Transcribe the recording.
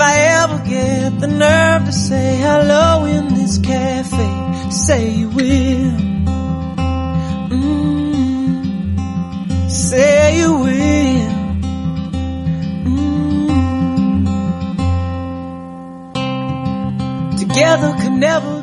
I ever get the nerve to say hello in this cafe, say you will. Say you will. Together could never